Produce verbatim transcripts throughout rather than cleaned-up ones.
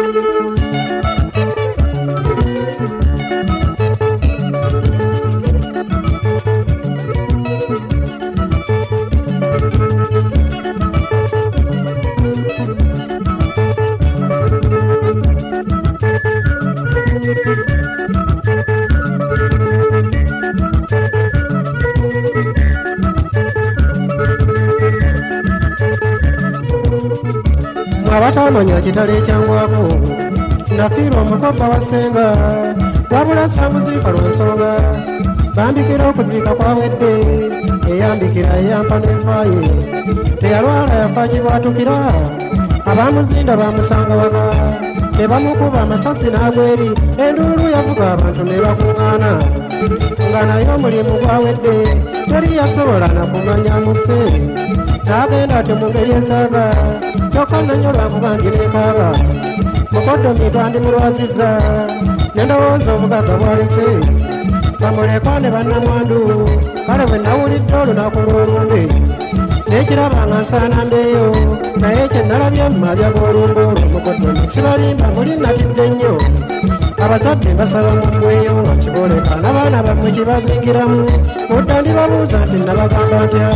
abatamanya kitale ekyangwako nafiirwa omukopa wa ssenga wabula saamuziika lw'ensonga bambikira okuziika kwawedde eyambikira eyampa n'enfaaye teyalwala yafa kibwatukira abaamuzinda baamusanga waka ne bamukuba amasasi n'agweri enduulu yavuga abantu ne bakuŋŋaana nga naye omulimu gwawedde teri yasobola nakumanya muse n'agenda ati mu ngeri esaaga kyokka nnyo lwakubangireekaaba mukoddomi twandimulwazizza ne ndowooza obugagga bwalese bamuleka ne bannamwandu kale bwe nawulidde olunaku lw'olumbe n'ekiraba nga nsaana mbeeyo naye kye nalabye mu mabya g'olumbe olwo mukoddomi sibalimba muli natidde nnyo abazadde mbasaba muggweyo nga kiboleka n'abaana bammwe kibazingiramu mudda ndibabuuza nti nabagamba ntya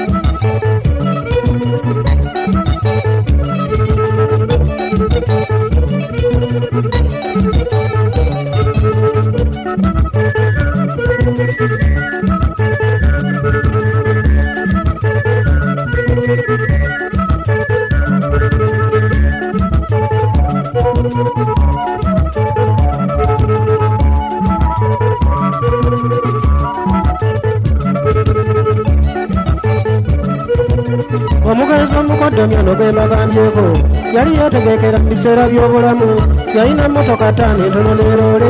omugenzi omukoddomi ono gwe mbagambyeko yali yeetegekera mu biseera by'obulamu yalina emmotoka ttaano entono n'eroole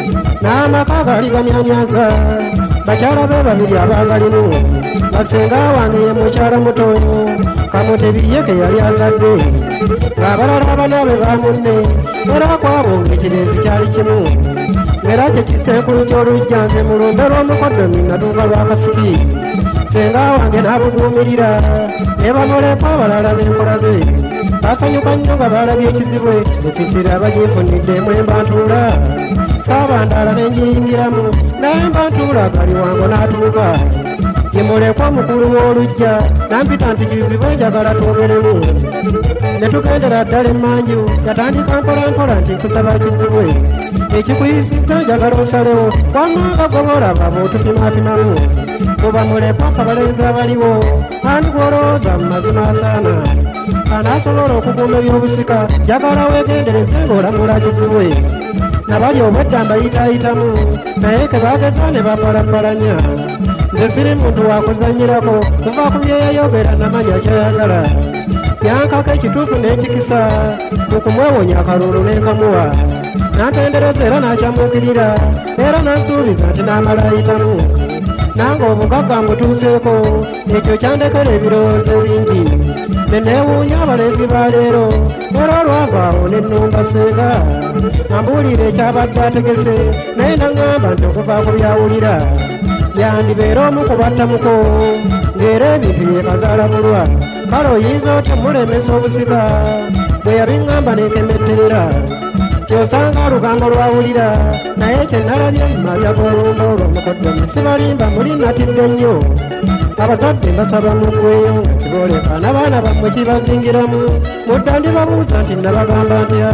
n'amaka gaali gamyamyansa bakyala be babiri abaagalimu basenga wange ye mukyala muto kamutebiyeke yali azadde ng'abalala abanaabe baamunne era kwabo ng'ekirezi kyali kimu era kye kisenkulu ky'olujja nze mu lumbe lw'omukoddomi natuuka lw'akasiki senga wange n'abuguumirira ne bamuleka abalala b'enkola ze basanyuka nnyo nga baalabye ekizibwe esisira baginfuniddemu embantuula saabandaala ne ngiyingiramu naye embantuula gali wango n'atuuka ye mulekwa mukulu w'olujja nampita nti kizibwe njagala twogeremu ne tugendera ddala emmanju yatandika mpolampola nti nkusaba kizibwe ekikuyisizza njagala osalewo wamanga gobolaba bw'otupimapimamu kuba mulekwa abalenzi abaliwo andi gw'olowooza mu mazima asaana anaasobola okukuuma ebyobusika njagala weegendereze ng'olamula kizibwe nabali obwedda mbayitaayitamu naye ke baageza ne bapalappalanya nze siri muntu wakuzanyirako kuva ku byeyayogera namanya kyayagala yankako ekituufu n'ekikisa mu kumwewonya akalulu n'enkamuwa n'atendereza era n'akyamuukirira era n'ansuubiza nti n'amala ayitamu nange obugagga mbutuuseeko ekyo kyandekera ebirowoozo bingi ne neewuunya abalenzi ba leero era olwavaawo ne nnumba senga ambuulira ekyabadde ategese naye naŋŋamba nti okuva ku byawulira yandibeera omu kubattamuko ng'era ebintu byekazaalabulwa kale oyinza otya mulemesa obusika bwe yabiŋŋamba n'ekemetterera kyosanga olugambo lwawulira naye kye nalabye mu mabya g'olumbe olw'omukoddomi sibalimba muli natidde nnyo abazadde mbasaba muggweyo nga kiboleka n'abaana bammwe kibazingiramu mudda ndibabuuza nti nabagamba ntya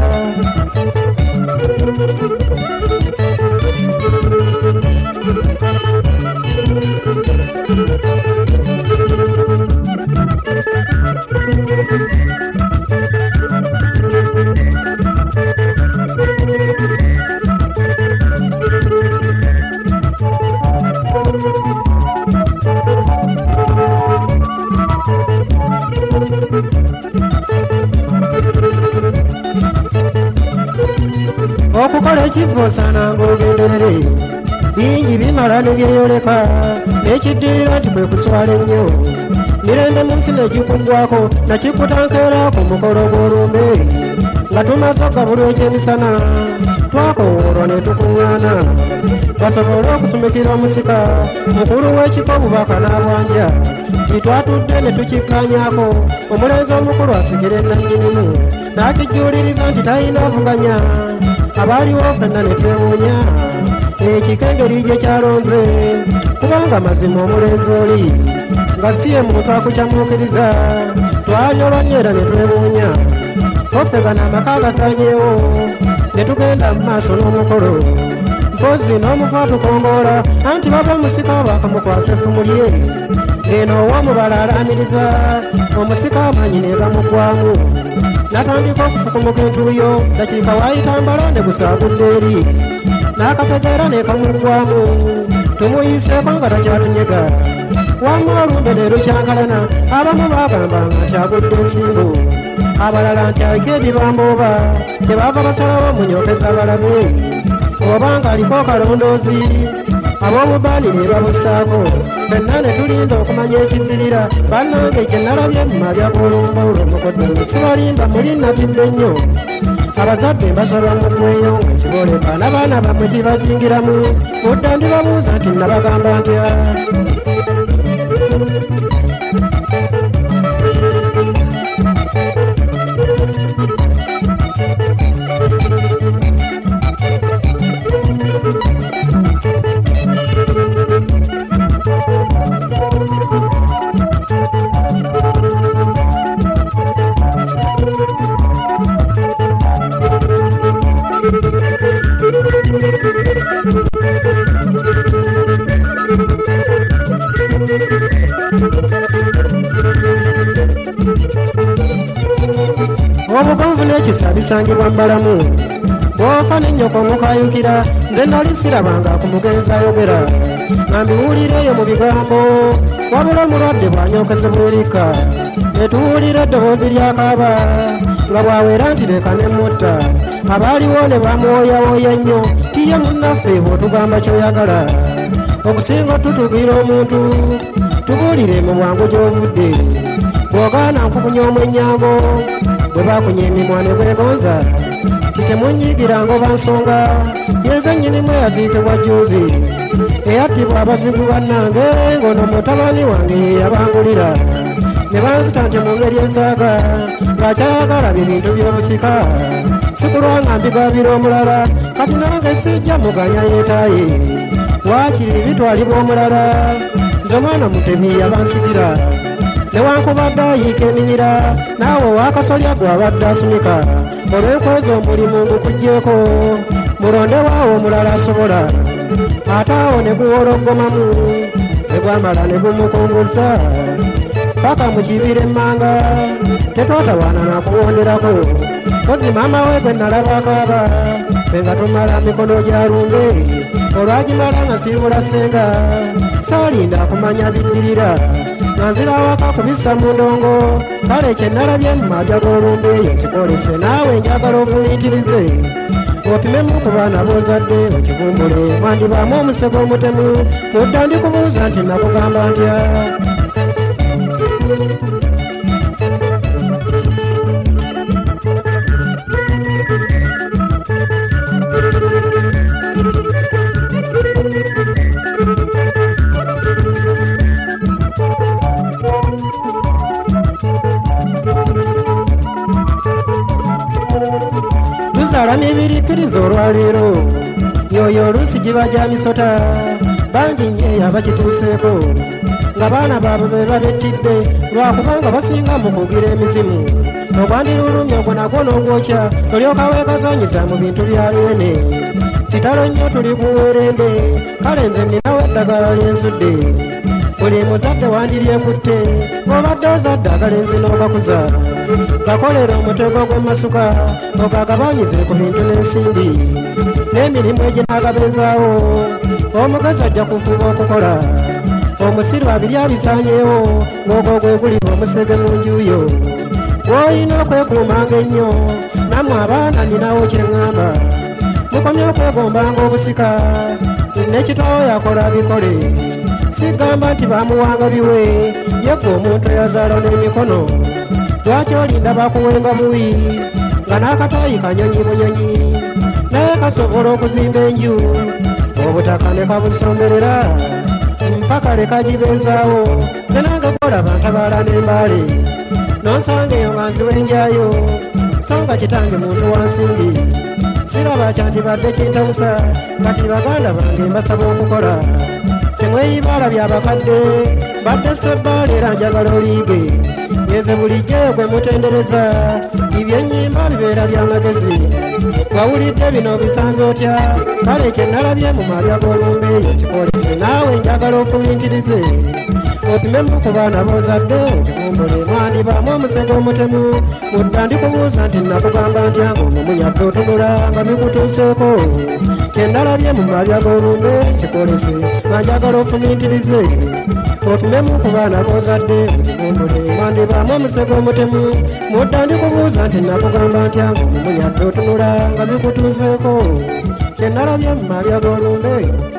okukola ekivvo osaananga ogenderere bingi bimala ne byeyoleka n'ekiddirira nti kwe kuswala ennyo mirembe mu nsi negikuggwako nakikutankeera ku mukolo gw'olumbe nga tumaze okgabulwa ekyemisana twakowoolwa ne tukuŋŋaana basobole okusumikira omusika mukulu w'ekiko bubaka n'abwanja kitwatudde ne tukikkaanyaako omulenzi omukulu asigire nannyinimu n'akijuliriza nti talina vuganya abaliwo ffenna ne twewuunya ekikengeri gye kyalonze kubanga mazima omulenzi oli nga si ye muntu akukyamuukiriza twanyolwanye era ne twewuunya offegana amaka agasanyeewo ne tugenda mu maaso n'omukolo mpozi n'omuva tukongoola anti bava omusika bakamukwasa effumu lye ng'eno ow'omubala alaamiriza omusika amaanyi ne gamugwamu natandika okufukumuka entuuyo dakiika waayitambala ne gusaagudde eri n'akategeera ne kamugwamu tumuyiseeko nga takyatunyega wamu olumbe ne lukyankalana abamu baagamba nga kyagudde ensimbu abalala nti aliko ebibambooba tebaava basalawo munyokeza balabe oba ng'aliko kalondoozi ab'omubaali ne babussaako fenna ne tulinda okumanya ekiddirira bannange gye nalabye mu mabya g'olumba olw'omukodde sibalimba muli natidde nnyo abazadde mbasaba muggweyo nga kiboleka n'abaana bammwe kibazingiramu mudda ndibabuuza nti nabagamba ntya obugonvu n'ekisa bisangibwa mbalamu bw'ofa n'ennyoko omukayukira nze nali sirabanga ku mugenzi ayogera nga mbiwulira eyo mu bigambo wabula omulwadde bw'anyokezebwa erika ne tuwulira eddoboozi ly'akaaba nga bw'aweera nti leka ne mutta abaaliwo ne bamuwooyawooya ennyo tiye munnaffe bw'otugamba ky'oyagala okusinga otutugira omuntu tubuulire mu bwangu gy'ovudde bw'ogaana nkukunya omwenyango bwe bakunya emimwa ne bwegonza kitemunyigira ngoba nsonga yenze nnyinimu eyaziitibwa juzi eyattibwa abazigu bannange ng'ono mutabani wange yeyabangulira ne banzita nti mu ngeri ensaaga ng'akyayagala bibintu by'obusika sikulwa nga mbigabira omulala kati nange sijja muganya yeetaaye waakiri bitwalibwa omulala nze omwana mutebi yabansigira newankubadde ayiika eminira naawe waakasolya gwe abadde asumika olw'enkweza omulimu ngukuggyeko mulondewaawo omulala asobola ate awo ne guwologgomamu ne gwamala ne gumukunguza paka mu kibira emmanga tetwatawaana nakuwonderako kozi maama we gwe nalaba akaaba fe nga tumala mikono gyalumbe olwagimala nga siibula ssenga saalinda akumanya biddirira nga nzira awaka kubissa mu ndongo kale kye nalabye mu maja g'olumbe eyo kikolese naawe njagala ofumiitirize opimemu ku baana b'ozadde okivumbule mwandibaamu omusego omutemu mudda ndikubuuza nti nakugamba ntya tusalamya ebirikkiriza olwaleero yoyo oluusi giba gya misota bangi nnyo abakituuseeko nga baana baabwe be babettidde lwakubanga basinga mu kugira emizimu ogwandirulumya ogwo nagwo n'ogwokya olyoka weekazanyiza mu bintu bya lwene kitalo nnyo tuli kuwerende kale nze nninawo eddagala ly'ensudde buli muzadde wandiryekutte obadde ozaddagala enzi n'ogakuza gakolera omutego gw'emasuka ogagabanyize ku bintu n'ensimbi n'emirimu eginaagabezaawo omugazi ajja kufuba okukola omusiru abiri abisaanyeewo ng'ogwo gwe guliba omusege mu njuyo gw'olina okwekuumanga ennyo nammwe abaana ninawo kye ŋŋamba mukomye okwegombanga obusika nekitaawo yakola bikole sigamba nti bamuwanga biwe yegwe omuntu eyazaala n'emikono lwaki olinda bakuwenga buwi nga n'akataayi kanyonyi bunyonyi naye kasobola okuzimba enju obutaka ne kabusomberera mpaka leka gibeezaawo nenange kolaba ntabaala n'embaale nonsanga eyo nga nziwenjayo songa kitange muntu wansimbi siraba kyandibadde kintabusa kati baganda bange mbasaba okukola temweyibaala byabakadde badde sebbaala era njagala oliige ngeze bulijjo gwe mutendereza ibyennyimba bibeera byamagezi wawulidde bino bisanze otya kale kyennalabye mu mabya g'olumbe eyo kikolese naawe njagala okubinkirize opimemu ku baana b'ozadde otikumbule mwandibaamu omusego omutemu mudda ndikubuuza nti nakugamba ntya ng'ono muyadde otunula nga bikutuuseeko kyennalabye mu mabya g'olumbe kikolese nga njagala ofumiitirize opimemu ku baana b'ozadde otikumbule mwandibaamu omusego omutemu mudda ndikubuuza nti nakugamba ntya ng'ono muyadde otunula nga bikutuuseeko kyennalabye mu mabya g'olumbe